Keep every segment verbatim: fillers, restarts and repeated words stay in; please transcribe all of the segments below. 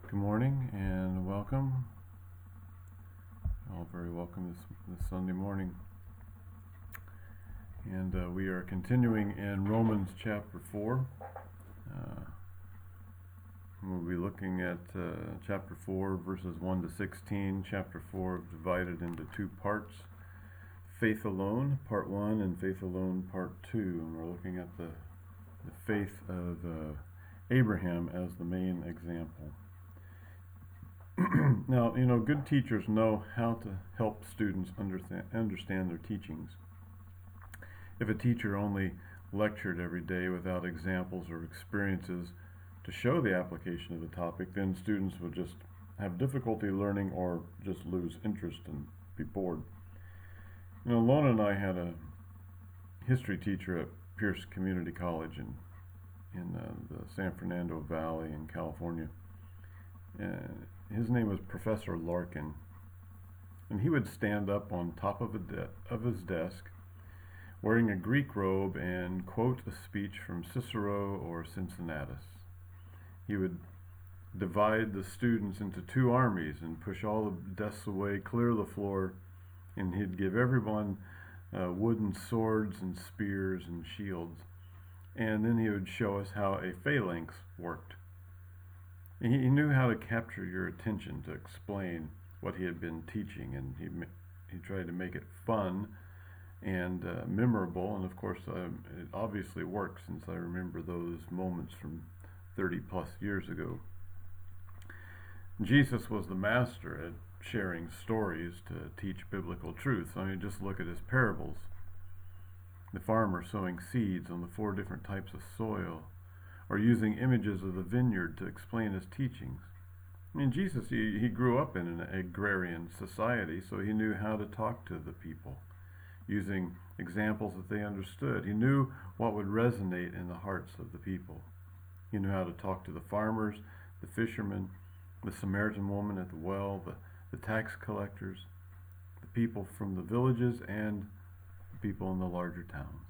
Good morning and welcome. All very welcome this, this Sunday morning. And uh, we are continuing in Romans chapter four. Uh, we'll be looking at uh, chapter four, verses one to sixteen. Chapter four divided into two parts. Faith alone, part one, and faith alone, part two. And we're looking at the, the faith of uh, Abraham as the main example. Now, you know, good teachers know how to help students understand, understand their teachings. If a teacher only lectured every day without examples or experiences to show the application of the topic, then students would just have difficulty learning or just lose interest and be bored. You know, Lona and I had a history teacher at Pierce Community College in, in uh, the San Fernando Valley in California. And his name was Professor Larkin, and he would stand up on top of, a de- of his desk wearing a Greek robe and quote a speech from Cicero or Cincinnatus. He would divide the students into two armies and push all the desks away, clear the floor, and he'd give everyone uh, wooden swords and spears and shields, and then he would show us how a phalanx worked. He knew how to capture your attention, to explain what he had been teaching, and he he tried to make it fun and uh, memorable, and of course um, it obviously worked, since I remember those moments from thirty plus years ago. Jesus was the master at sharing stories to teach biblical truths. I mean, just look at his parables. The farmer sowing seeds on the four different types of soil, or using images of the vineyard to explain his teachings. I mean, Jesus, he, he grew up in an agrarian society, so he knew how to talk to the people, using examples that they understood. He knew what would resonate in the hearts of the people. He knew how to talk to the farmers, the fishermen, the Samaritan woman at the well, the, the tax collectors, the people from the villages, and the people in the larger towns.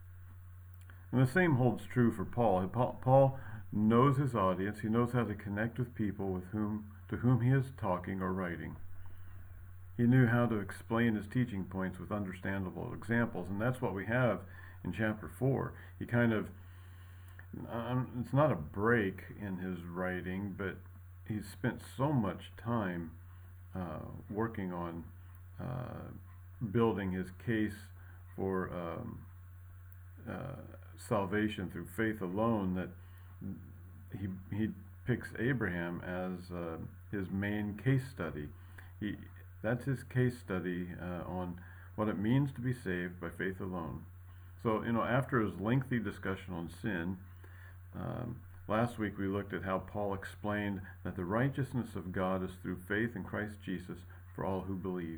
And the same holds true for Paul. Paul knows his audience. He knows how to connect with people with whom to whom he is talking or writing. He knew how to explain his teaching points with understandable examples, and that's what we have in chapter four. He kind of, um, it's not a break in his writing, but he's spent so much time uh, working on uh, building his case for um, uh, salvation through faith alone, that he he picks Abraham as uh, his main case study. He that's his case study uh, on what it means to be saved by faith alone. So, you know, after his lengthy discussion on sin, um, last week we looked at how Paul explained that the righteousness of God is through faith in Christ Jesus for all who believe.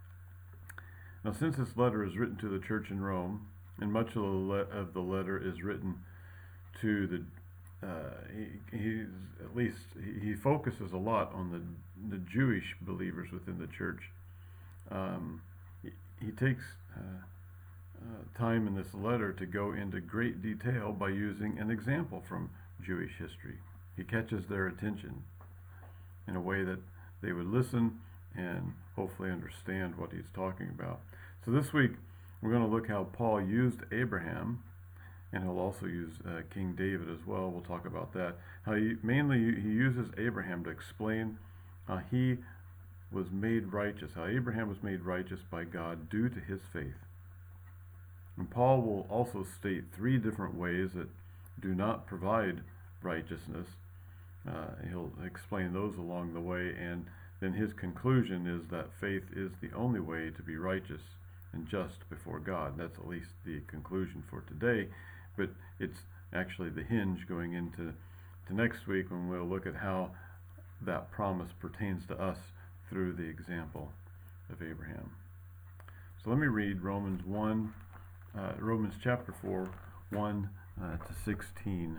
Now, since this letter is written to the church in Rome, and much of the, le- of the letter is written to the, uh, he, he's at least he, he focuses a lot on the the Jewish believers within the church. Um, he, he takes uh, uh, time in this letter to go into great detail by using an example from Jewish history. He catches their attention in a way that they would listen and hopefully understand what he's talking about. So this week, we're going to look how Paul used Abraham, and he'll also use uh, King David as well. We'll talk about that. How he mainly he uses Abraham to explain how he was made righteous, how Abraham was made righteous by God due to his faith. And Paul will also state three different ways that do not provide righteousness. Uh, he'll explain those along the way, and then his conclusion is that faith is the only way to be righteous and just before God. That's at least the conclusion for today, but it's actually the hinge going into to next week, when we'll look at how that promise pertains to us through the example of Abraham. So let me read Romans one, uh, Romans chapter four, one uh, to sixteen,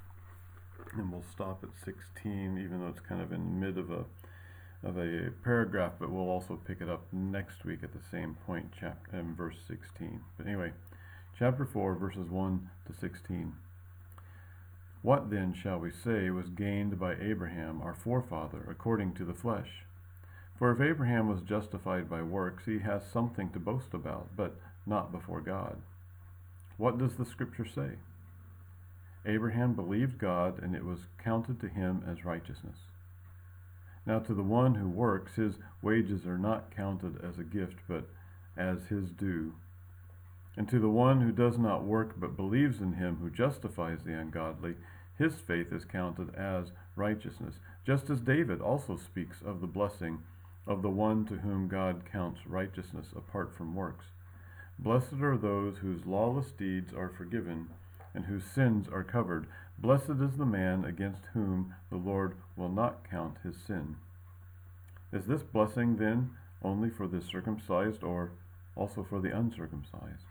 and we'll stop at sixteen, even though it's kind of in the mid of a of a paragraph, but we'll also pick it up next week at the same point, chapter um, verse sixteen. But anyway, chapter four, verses one to sixteen. What then shall we say was gained by Abraham our forefather according to the flesh? For if Abraham was justified by works, he has something to boast about, but not before God. What does the Scripture say? Abraham believed God, and it was counted to him as righteousness. Now to the one who works, his wages are not counted as a gift, but as his due. And to the one who does not work, but believes in him who justifies the ungodly, his faith is counted as righteousness, just as David also speaks of the blessing of the one to whom God counts righteousness apart from works. Blessed are those whose lawless deeds are forgiven, and whose sins are covered. Blessed is the man against whom the Lord will not count his sin. Is this blessing then only for the circumcised, or also for the uncircumcised?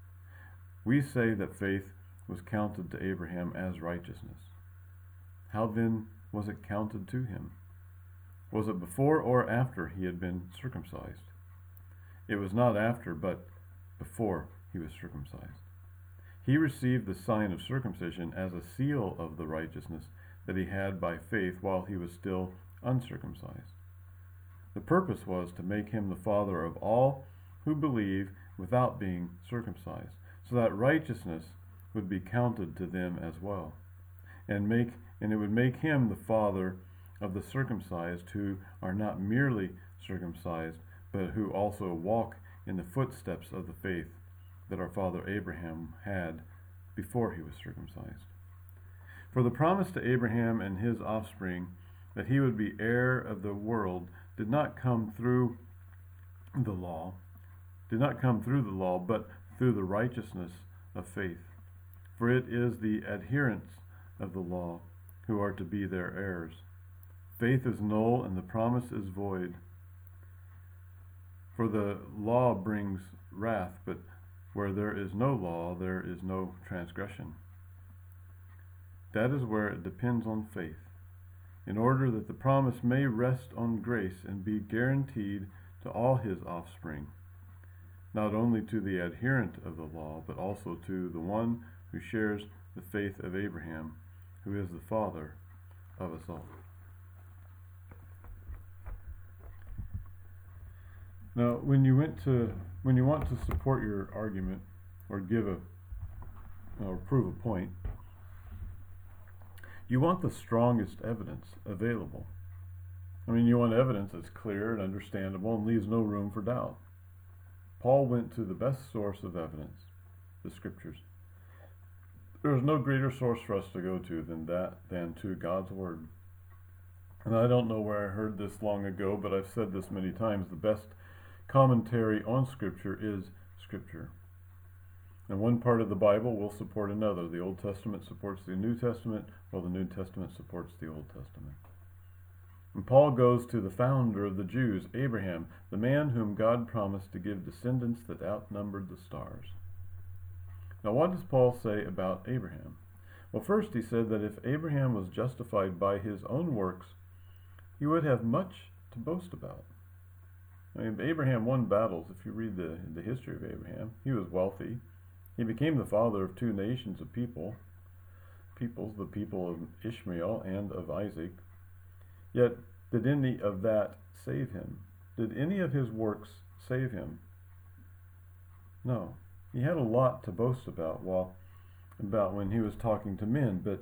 We say that faith was counted to Abraham as righteousness. How then was it counted to him? Was it before or after he had been circumcised? It was not after, but before he was circumcised. He received the sign of circumcision as a seal of the righteousness that he had by faith while he was still uncircumcised. The purpose was to make him the father of all who believe without being circumcised, so that righteousness would be counted to them as well, and make and it would make him the father of the circumcised who are not merely circumcised, but who also walk in the footsteps of the faith that our father Abraham had before he was circumcised. For the promise to Abraham and his offspring that he would be heir of the world did not come through the law, did not come through the law, but through the righteousness of faith. For it is the adherents of the law who are to be their heirs. Faith is null and the promise is void. For the law brings wrath, but where there is no law, there is no transgression. That is where it depends on faith, in order that the promise may rest on grace and be guaranteed to all his offspring, not only to the adherent of the law, but also to the one who shares the faith of Abraham, who is the father of us all. Now, when you went to when you want to support your argument or give a or prove a point, you want the strongest evidence available. I mean, you want evidence that's clear and understandable and leaves no room for doubt. Paul went to the best source of evidence, the Scriptures. There is no greater source for us to go to than that, than to God's Word. And I don't know where I heard this long ago, but I've said this many times. The best commentary on Scripture is Scripture. And one part of the Bible will support another. The Old Testament supports the New Testament, while the New Testament supports the Old Testament. And Paul goes to the founder of the Jews, Abraham, the man whom God promised to give descendants that outnumbered the stars. Now, what does Paul say about Abraham? Well, first he said that if Abraham was justified by his own works, he would have much to boast about. I mean, Abraham won battles. If you read the, the history of Abraham, he was wealthy. He became the father of two nations of people, peoples, the people of Ishmael and of Isaac. Yet, did any of that save him? Did any of his works save him? No. He had a lot to boast about while about when he was talking to men, but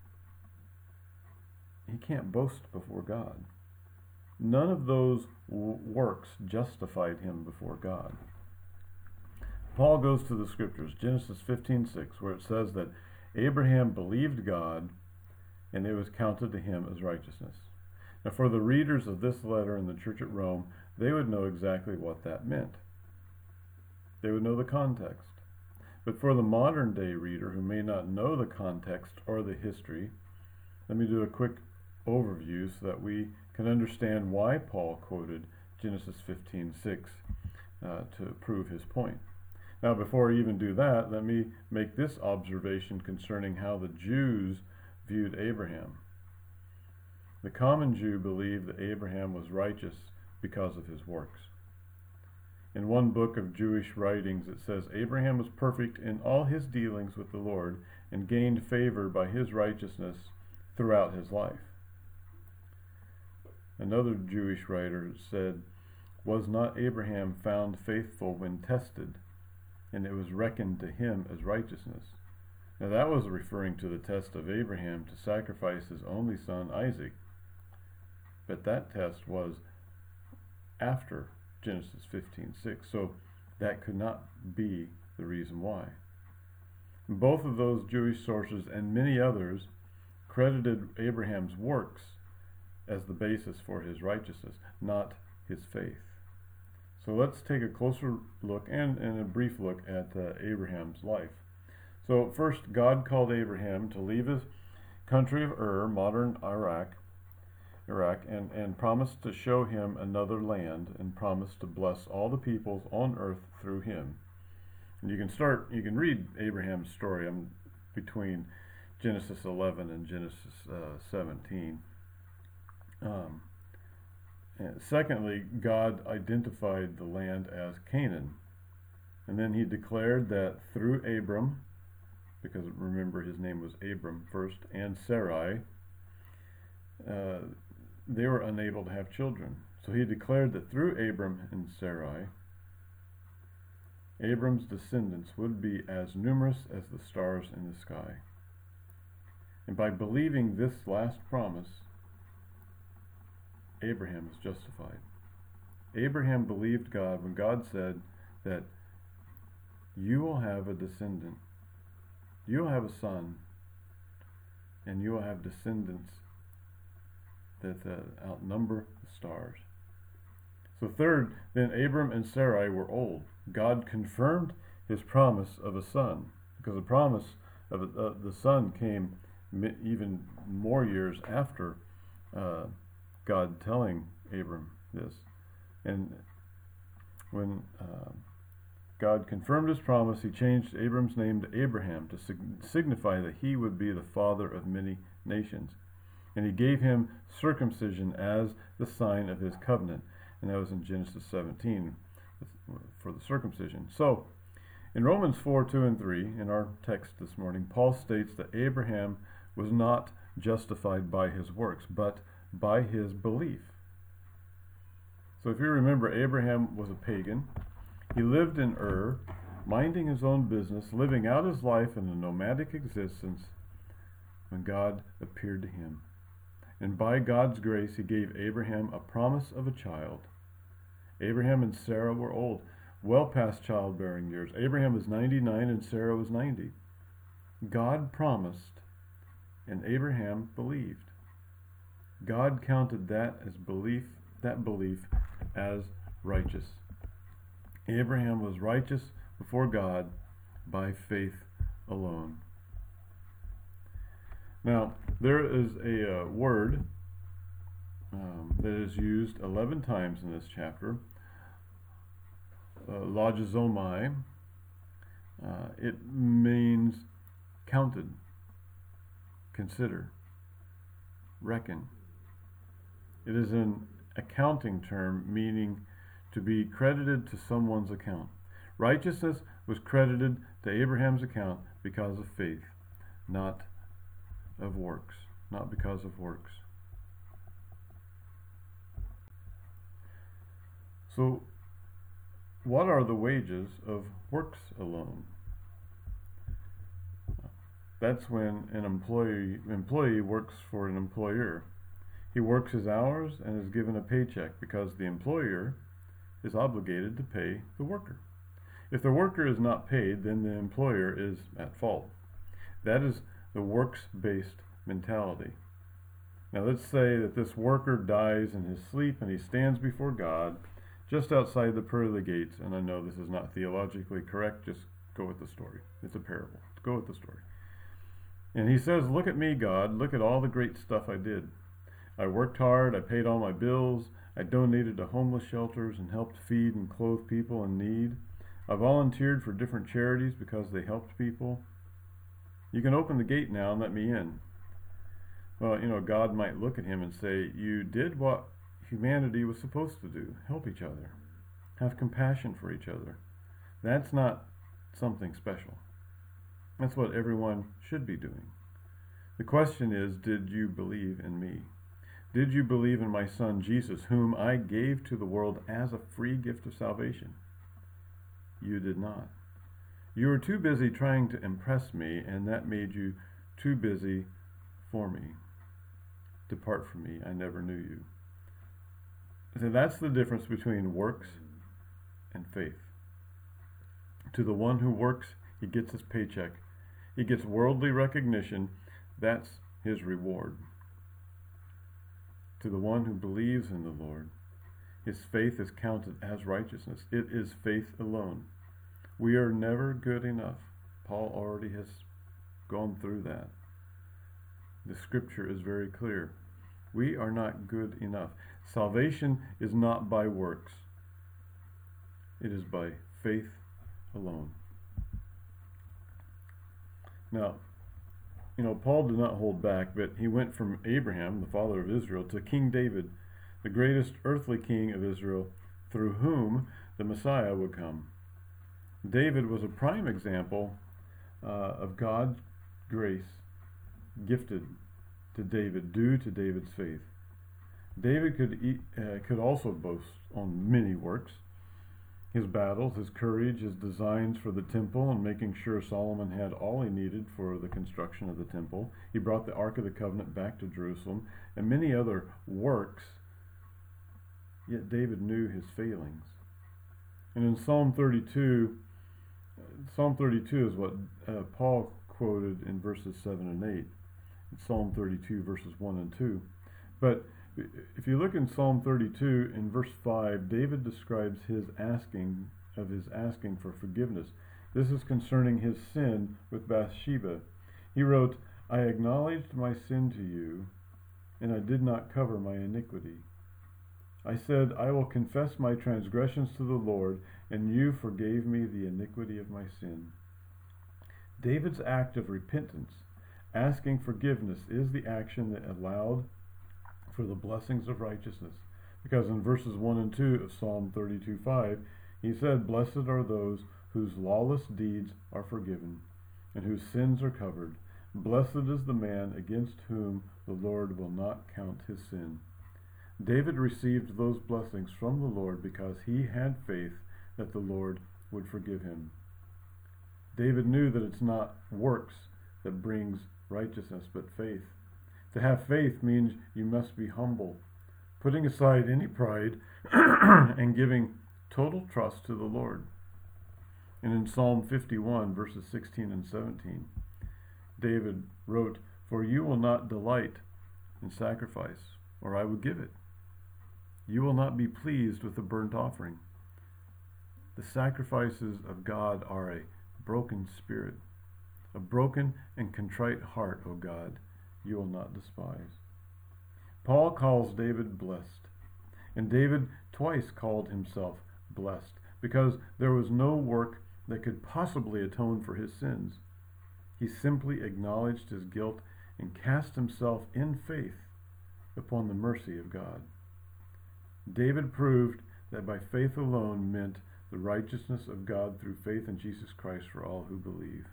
he can't boast before God. None of those w- works justified him before God. Paul goes to the Scriptures, Genesis fifteen six, where it says that Abraham believed God, and it was counted to him as righteousness. Now, for the readers of this letter in the church at Rome, they would know exactly what that meant. They would know the context. But for the modern day reader who may not know the context or the history, let me do a quick overview so that we can understand why Paul quoted Genesis fifteen six uh, to prove his point. Now, before I even do that, let me make this observation concerning how the Jews viewed Abraham. The common Jew believed that Abraham was righteous because of his works. In one book of Jewish writings, it says, Abraham was perfect in all his dealings with the Lord, and gained favor by his righteousness throughout his life. Another Jewish writer said, "Was not Abraham found faithful when tested, and it was reckoned to him as righteousness?" Now that was referring to the test of Abraham to sacrifice his only son Isaac. But that test was after Genesis fifteen six, so that could not be the reason why. Both of those Jewish sources and many others credited Abraham's works as the basis for his righteousness, not his faith. So let's take a closer look and, and a brief look at uh, Abraham's life. So first, God called Abraham to leave his country of Ur, modern Iraq, Iraq, and, and promised to show him another land, and promised to bless all the peoples on earth through him. And you can start, you can read Abraham's story um, between Genesis eleven and Genesis uh, seventeen. Um, and secondly, God identified the land as Canaan. And then he declared that through Abram, because remember his name was Abram first, and Sarai, uh, they were unable to have children. So he declared that through Abram and Sarai, Abram's descendants would be as numerous as the stars in the sky. And by believing this last promise, Abraham is justified. Abraham believed God when God said that you will have a descendant, you will have a son, and you will have descendants that uh, outnumber the stars. So third, then Abram and Sarai were old. God confirmed his promise of a son, because the promise of a, uh, the son came mi- even more years after uh, God telling Abram this. And when uh, God confirmed his promise, he changed Abram's name to Abraham to sig- signify that he would be the father of many nations. And he gave him circumcision as the sign of his covenant. And that was in Genesis seventeen for the circumcision. So, in Romans four, two and three, in our text this morning, Paul states that Abraham was not justified by his works, but by his belief. So if you remember, Abraham was a pagan. He lived in Ur, minding his own business, living out his life in a nomadic existence when God appeared to him. And by God's grace, he gave Abraham a promise of a child. Abraham and Sarah were old, well past childbearing years. Abraham was ninety-nine and Sarah was ninety. God promised, and Abraham believed. God counted that as belief, that belief as righteous. Abraham was righteous before God by faith alone. Now, there is a uh, word um, that is used eleven times in this chapter, uh, logizomai. Uh, it means counted, consider, reckon. It is an accounting term meaning to be credited to someone's account. Righteousness was credited to Abraham's account because of faith, not of works, not because of works. So, what are the wages of works alone? That's when an employee employee works for an employer. He works his hours and is given a paycheck because the employer is obligated to pay the worker. If the worker is not paid, then the employer is at fault. That is the works-based mentality. Now let's say that this worker dies in his sleep and he stands before God just outside the pearly gates, and I know this is not theologically correct, just go with the story. It's a parable. Go with the story. And he says, "Look at me, God. Look at all the great stuff I did. I worked hard, I paid all my bills, I donated to homeless shelters and helped feed and clothe people in need. I volunteered for different charities because they helped people. You can open the gate now and let me in." Well, you know, God might look at him and say, "You did what humanity was supposed to do. Help each other. Have compassion for each other. That's not something special." That's what everyone should be doing. The question is, did you believe in me? Did you believe in my Son Jesus, whom I gave to the world as a free gift of salvation? You did not. You were too busy trying to impress me, and that made you too busy for me. Depart from me, I never knew you. So that's the difference between works and faith. To the one who works, he gets his paycheck. He gets worldly recognition. That's his reward. To the one who believes in the Lord, his faith is counted as righteousness. It is faith alone. We are never good enough. Paul already has gone through that. The scripture is very clear. We are not good enough. Salvation is not by works. It is by faith alone. Now, you know, Paul did not hold back, but he went from Abraham, the father of Israel, to King David, the greatest earthly king of Israel, through whom the Messiah would come. David was a prime example uh, of God's grace gifted to David, due to David's faith. David could eat, uh, could also boast on many works. His battles, his courage, his designs for the temple, and making sure Solomon had all he needed for the construction of the temple. He brought the Ark of the Covenant back to Jerusalem, and many other works. Yet David knew his failings. And in Psalm thirty-two, Psalm thirty-two is what uh, Paul quoted in verses seven and eight. It's Psalm thirty-two, verses one and two. But if you look in Psalm thirty-two, in verse five, David describes his asking, of his asking for forgiveness. This is concerning his sin with Bathsheba. He wrote, I acknowledged my sin to you, and I did not cover my iniquity. I said, I will confess my transgressions to the Lord, and you forgave me the iniquity of my sin. David's act of repentance, asking forgiveness, is the action that allowed for the blessings of righteousness. Because in verses one and two of Psalm thirty-two five, he said, Blessed are those whose lawless deeds are forgiven, and whose sins are covered. Blessed is the man against whom the Lord will not count his sin. David received those blessings from the Lord because he had faith that the Lord would forgive him. David knew that it's not works that brings righteousness, but faith. To have faith means you must be humble, putting aside any pride and giving total trust to the Lord. And in Psalm fifty-one, verses sixteen and seventeen, David wrote, For you will not delight in sacrifice, or I will give it. You will not be pleased with the burnt offering. The sacrifices of God are a broken spirit, a broken and contrite heart, O God, you will not despise. Paul calls David blessed, and David twice called himself blessed, because there was no work that could possibly atone for his sins. He simply acknowledged his guilt and cast himself in faith upon the mercy of God. David proved that by faith alone meant the righteousness of God through faith in Jesus Christ for all who believe.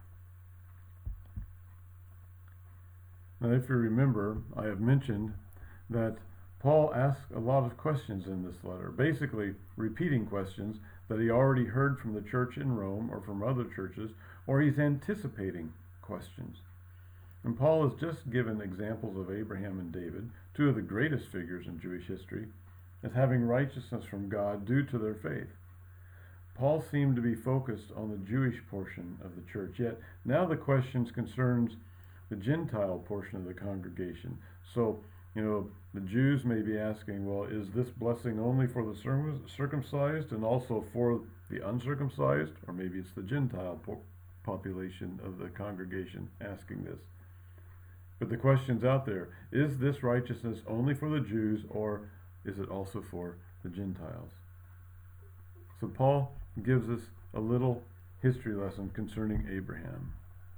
Now, if you remember, I have mentioned that Paul asked a lot of questions in this letter, basically repeating questions that he already heard from the church in Rome or from other churches, or he's anticipating questions. And Paul has just given examples of Abraham and David, two of the greatest figures in Jewish history, as having righteousness from God due to their faith. Paul seemed to be focused on the Jewish portion of the church, yet now the questions concerns the Gentile portion of the congregation. So, you know, the Jews may be asking, well, is this blessing only for the circumcised and also for the uncircumcised? Or maybe it's the Gentile po- population of the congregation asking this. But the question's out there. Is this righteousness only for the Jews, or is it also for the Gentiles? So Paul gives us a little history lesson concerning Abraham.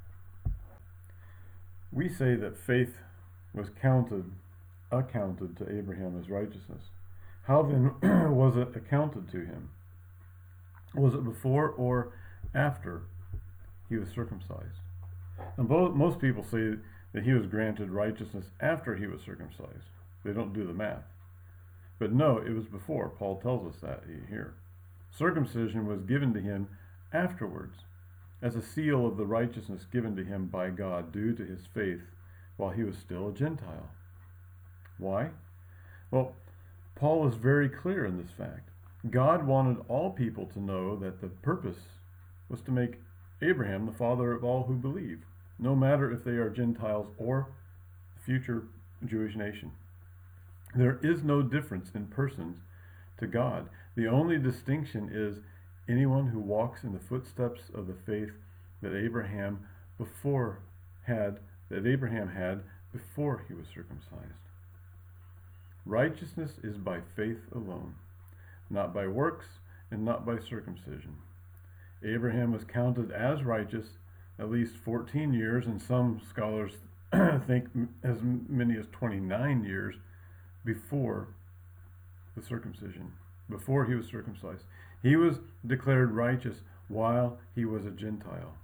We say that faith was counted, accounted to Abraham as righteousness. How then was it accounted to him? Was it before or after he was circumcised? And both, most people say that he was granted righteousness after he was circumcised. They don't do the math. But no, it was before. Paul tells us that here. Circumcision was given to him afterwards, as a seal of the righteousness given to him by God due to his faith while he was still a Gentile. Why? Well, Paul is very clear in this fact. God wanted all people to know that the purpose was to make Abraham the father of all who believe, no matter if they are Gentiles or the future Jewish nation. There is no difference in persons to God. The only distinction is anyone who walks in the footsteps of the faith that Abraham before had that Abraham had before he was circumcised. Righteousness is by faith alone, not by works and not by circumcision. Abraham was counted as righteous at least fourteen years, and some scholars think as many as twenty-nine years before the circumcision, before he was circumcised. He was declared righteous while he was a Gentile.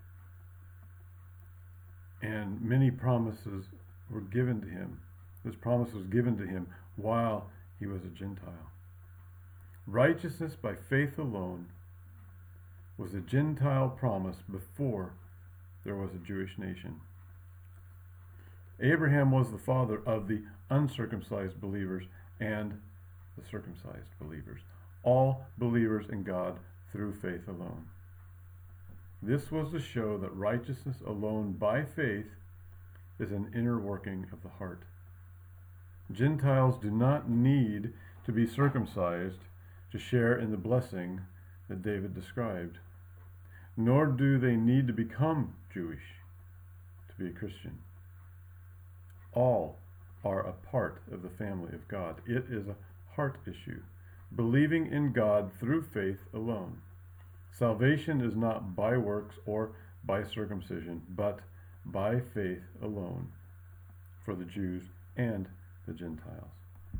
And many promises were given to him. This promise was given to him while he was a Gentile. Righteousness by faith alone was a Gentile promise before there was a Jewish nation. Abraham was the father of the uncircumcised believers and the circumcised believers, all believers in God through faith alone. This was to show that righteousness alone by faith is an inner working of the heart. Gentiles do not need to be circumcised to share in the blessing that David described, nor do they need to become Jewish to be a Christian. All are a part of the family of God. It is a heart issue, believing in God through faith alone. Salvation is not by works or by circumcision, but by faith alone for the Jews and the Gentiles.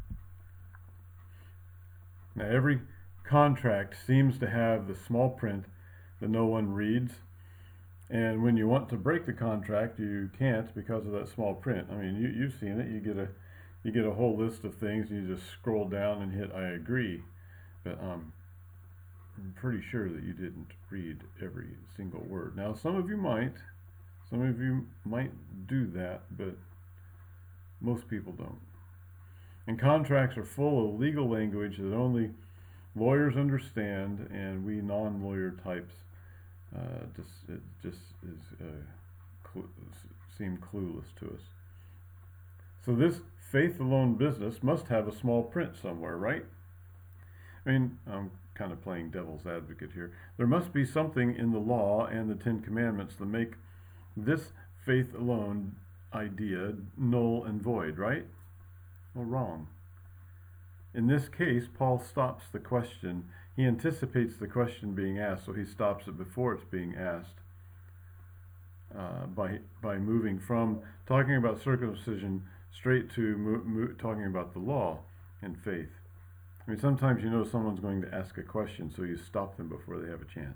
Now, every contract seems to have the small print that no one reads, and when you want to break the contract, you can't because of that small print. I mean, you, you've seen it. You get a you get a whole list of things, and you just scroll down and hit I agree. But um, I'm pretty sure that you didn't read every single word. Now, some of you might. Some of you might do that, but most people don't. And contracts are full of legal language that only lawyers understand, and we non-lawyer types uh, just it just is uh, cl- seem clueless to us. So this faith alone business must have a small print somewhere, right? I mean, I'm kind of playing devil's advocate here. There must be something in the law and the Ten Commandments that make this faith alone idea null and void, right? Well, wrong. In this case, Paul stops the question. He anticipates the question being asked, so he stops it before it's being asked uh, by by moving from talking about circumcision straight to mo- mo- talking about the law and faith. I mean, sometimes you know someone's going to ask a question, so you stop them before they have a chance.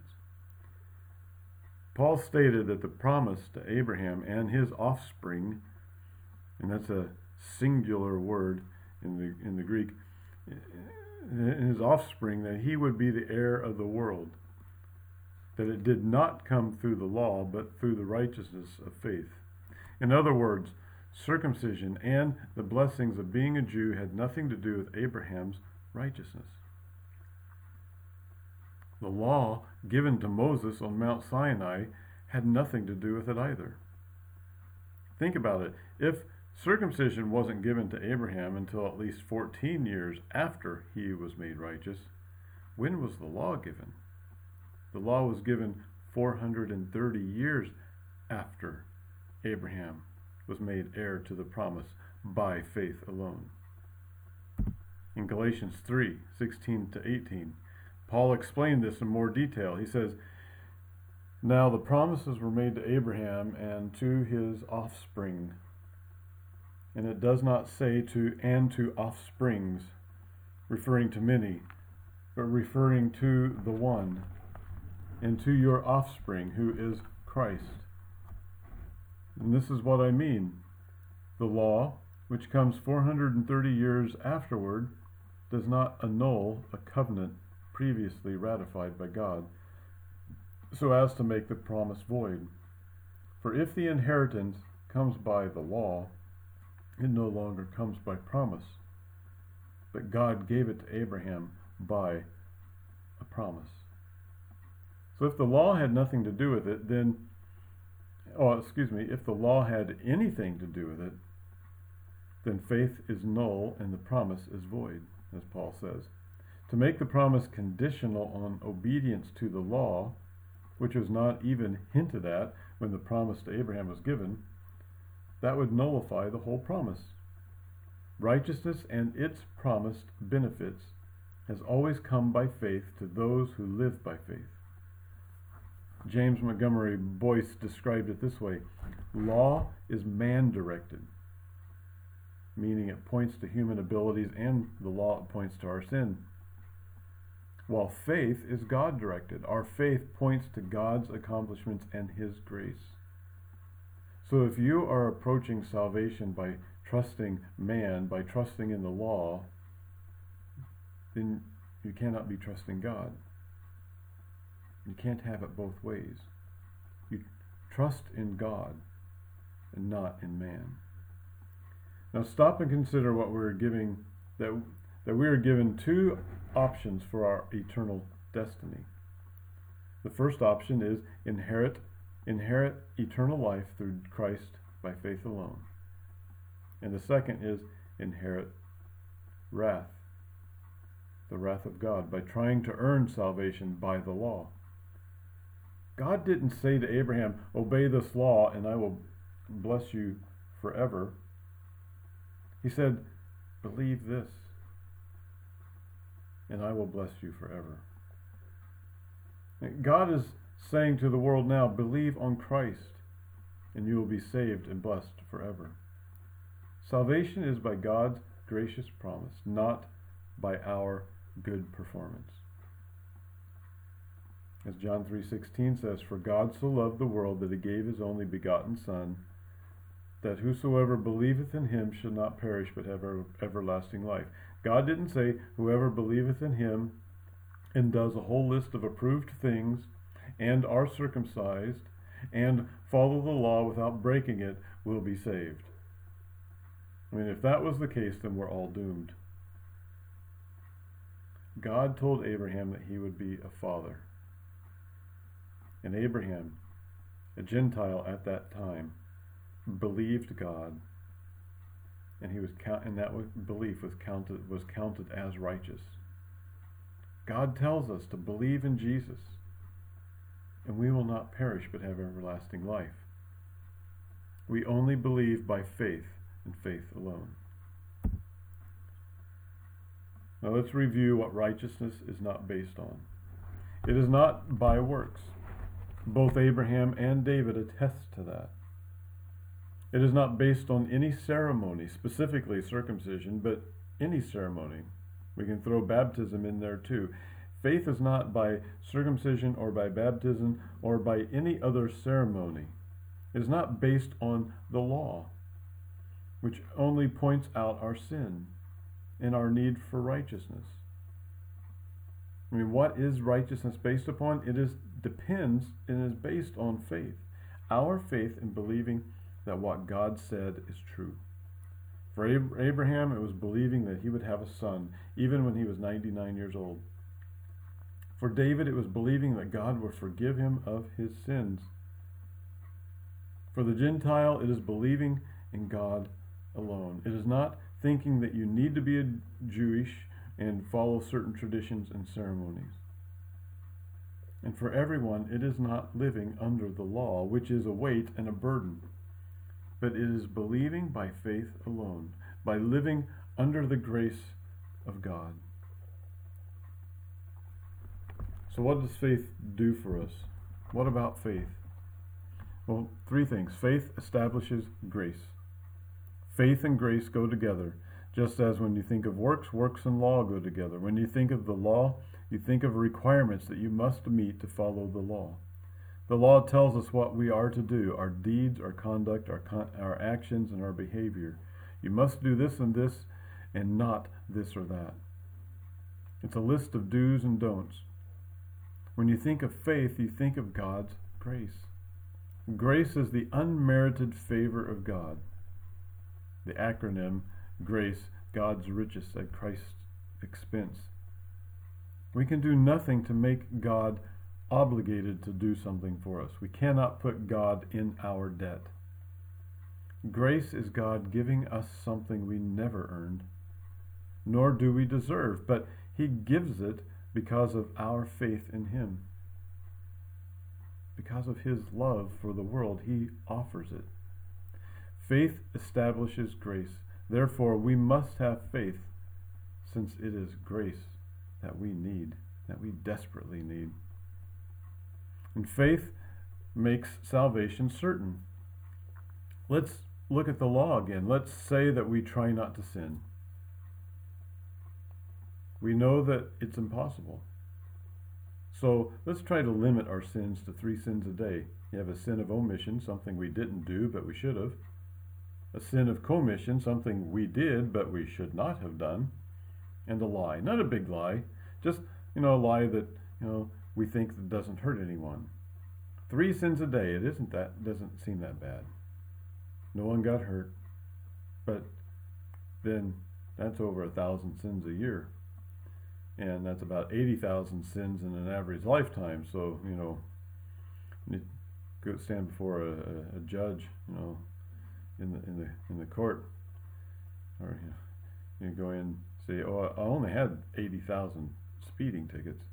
Paul stated that the promise to Abraham and his offspring, and that's a singular word in the in the Greek, in his offspring, that he would be the heir of the world, that it did not come through the law, but through the righteousness of faith. In other words, circumcision and the blessings of being a Jew had nothing to do with Abraham's righteousness. The law given to Moses on Mount Sinai had nothing to do with it either. Think about it. If circumcision wasn't given to Abraham until at least fourteen years after he was made righteous, when was the law given? The law was given four hundred thirty years after Abraham was made heir to the promise by faith alone. In Galatians three, sixteen to eighteen, Paul explained this in more detail. He says, "Now the promises were made to Abraham and to his offspring." And it does not say to and to offsprings, referring to many, but referring to the one, and to your offspring, who is Christ. And this is what I mean. The law, which comes four hundred thirty years afterward, does not annul a covenant previously ratified by God, so as to make the promise void. For if the inheritance comes by the law, it no longer comes by promise, but God gave it to Abraham by a promise. So if the law had nothing to do with it, then, oh, excuse me, if the law had anything to do with it, then faith is null and the promise is void, as Paul says. To make the promise conditional on obedience to the law, which was not even hinted at when the promise to Abraham was given, that would nullify the whole promise. Righteousness and its promised benefits has always come by faith to those who live by faith. James Montgomery Boyce described it this way: law is man-directed, meaning it points to human abilities, and the law points to our sin, while faith is God-directed. Our faith points to God's accomplishments and His grace. So if you are approaching salvation by trusting man, by trusting in the law, then you cannot be trusting God. You can't have it both ways. You trust in God and not in man. Now stop and consider what we're giving, that, that we are given two options for our eternal destiny. The first option is inherit, inherit eternal life through Christ by faith alone. And the second is inherit wrath, the wrath of God, by trying to earn salvation by the law. God didn't say to Abraham, obey this law and I will bless you forever. He said, believe this and I will bless you forever. God is saying to the world now, believe on Christ and you will be saved and blessed forever. Salvation is by God's gracious promise, not by our good performance. As John three sixteen says, for God so loved the world that he gave his only begotten Son, that whosoever believeth in him should not perish but have everlasting life. God didn't say whoever believeth in him and does a whole list of approved things and are circumcised and follow the law without breaking it will be saved. I mean, if that was the case, then we're all doomed. God told Abraham that he would be a father. And Abraham, a Gentile at that time, believed God, and he was count, and that belief was counted was counted as righteous. God tells us to believe in Jesus, and we will not perish but have everlasting life. We only believe by faith, and faith alone. Now let's review what righteousness is not based on. It is not by works. Both Abraham and David attest to that. It is not based on any ceremony, specifically circumcision, but any ceremony. We can throw baptism in there too. Faith is not by circumcision or by baptism or by any other ceremony. It is not based on the law, which only points out our sin and our need for righteousness. I mean, what is righteousness based upon? It is depends and is based on faith. Our faith in believing that what God said is true. For Abraham, it was believing that he would have a son, even when he was ninety-nine years old. For David, it was believing that God would forgive him of his sins. For the Gentile, it is believing in God alone. It is not thinking that you need to be a Jewish and follow certain traditions and ceremonies. And for everyone, it is not living under the law, which is a weight and a burden, but it is believing by faith alone, by living under the grace of God. So what does faith do for us? What about faith? Well, three things. Faith establishes grace. Faith and grace go together, just as when you think of works, works and law go together. When you think of the law, you think of requirements that you must meet to follow the law. The law tells us what we are to do, our deeds, our conduct, our, con- our actions, and our behavior. You must do this and this, and not this or that. It's a list of do's and don'ts. When you think of faith, you think of God's grace. Grace is the unmerited favor of God. The acronym, GRACE, God's riches at Christ's expense. We can do nothing to make God obligated to do something for us. We cannot put God in our debt. Grace is God giving us something we never earned, nor do we deserve, but He gives it because of our faith in Him. Because of His love for the world, He offers it. Faith establishes grace. Therefore, we must have faith, since it is grace that we need, that we desperately need. And faith makes salvation certain. Let's look at the law again. Let's say that we try not to sin. We know that it's impossible. So let's try to limit our sins to three sins a day. You have a sin of omission, something we didn't do but we should have. A sin of commission, something we did but we should not have done. And a lie. Not a big lie, just, you know, a lie that, you know, we think that doesn't hurt anyone. Three sins a day, it isn't that, doesn't seem that bad. No one got hurt, but then that's over a thousand sins a year. And that's about eighty thousand sins in an average lifetime. So, you know, you go stand before a, a, a judge, you know, in the in the in the court, or you, know, you go in and say, "Oh, I only had eighty thousand speeding tickets."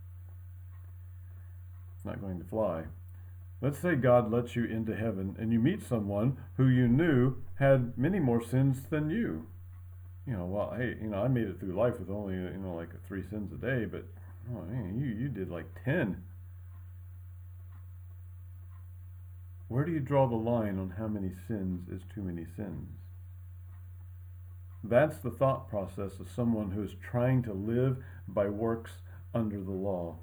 It's not going to fly. Let's say God lets you into heaven, and you meet someone who you knew had many more sins than you. You know, well, hey, you know, I made it through life with only, you know, like three sins a day, but oh, man, you you did like ten. Where do you draw the line on how many sins is too many sins? That's the thought process of someone who is trying to live by works under the law.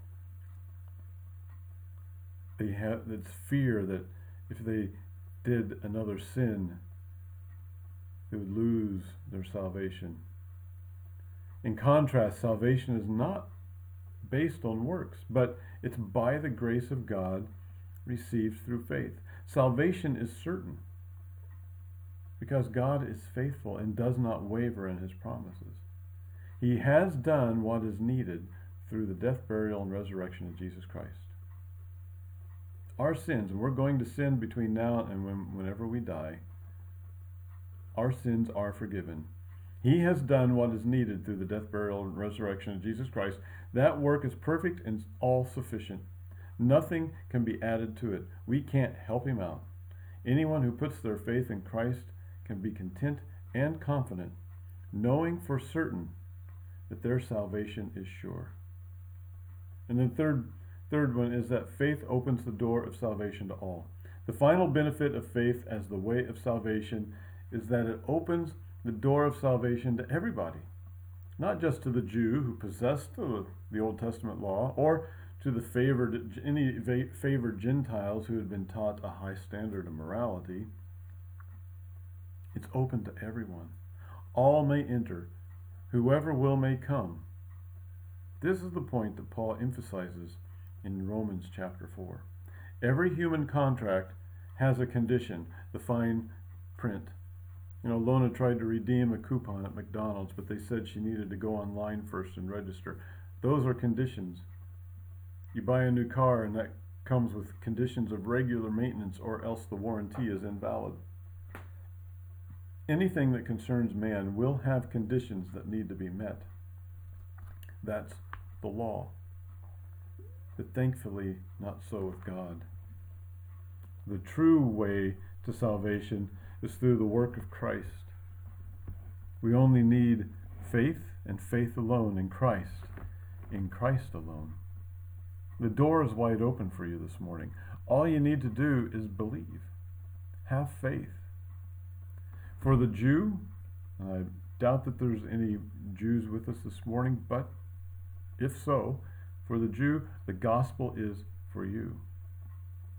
They have it's fear that if they did another sin, they would lose their salvation. In contrast, salvation is not based on works, but it's by the grace of God received through faith. Salvation is certain because God is faithful and does not waver in His promises. He has done what is needed through the death, burial, and resurrection of Jesus Christ. Our sins, and we're going to sin between now and when, whenever we die, our sins are forgiven. He has done what is needed through the death, burial, and resurrection of Jesus Christ. That work is perfect and all sufficient. Nothing can be added to it. We can't help Him out. Anyone who puts their faith in Christ can be content and confident, knowing for certain that their salvation is sure. And the third, third one is that faith opens the door of salvation to all. The final benefit of faith as the way of salvation is that it opens the door of salvation to everybody, not just to the Jew who possessed the, the Old Testament law, or to the favored any favored Gentiles who had been taught a high standard of morality. It's open to everyone. All may enter. Whoever will may come. This is the point that Paul emphasizes in Romans chapter four. Every human contract has a condition, the fine print. You know, Lona tried to redeem a coupon at McDonald's, but they said she needed to go online first and register. Those are conditions. You buy a new car and that comes with conditions of regular maintenance, or else the warranty is invalid. Anything that concerns man will have conditions that need to be met. That's the law. But thankfully, not so with God. The true way to salvation is through the work of Christ. We only need faith and faith alone in Christ, in Christ alone. The door is wide open for you this morning. All you need to do is believe. Have faith. For the Jew, I doubt that there's any Jews with us this morning, but if so, for the Jew, the gospel is for you.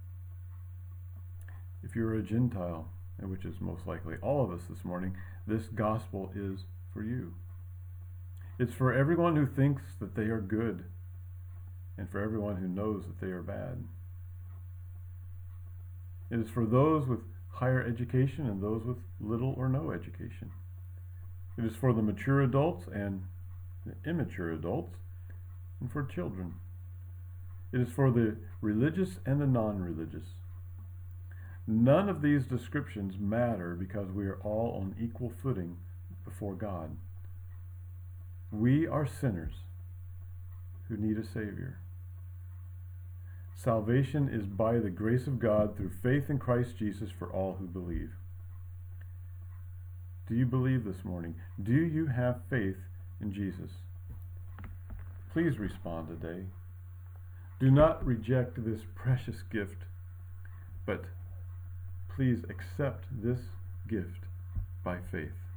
If you're a Gentile, and which is most likely all of us this morning, this gospel is for you. It's for everyone who thinks that they are good, and for everyone who knows that they are bad. It is for those with higher education and those with little or no education. It is for the mature adults and the immature adults, and for children. It is for the religious and the non-religious. None of these descriptions matter because we are all on equal footing before God. We are sinners who need a Savior. Salvation is by the grace of God through faith in Christ Jesus for all who believe. Do you believe this morning? Do you have faith in Jesus? Please respond today. Do not reject this precious gift, but please accept this gift by faith.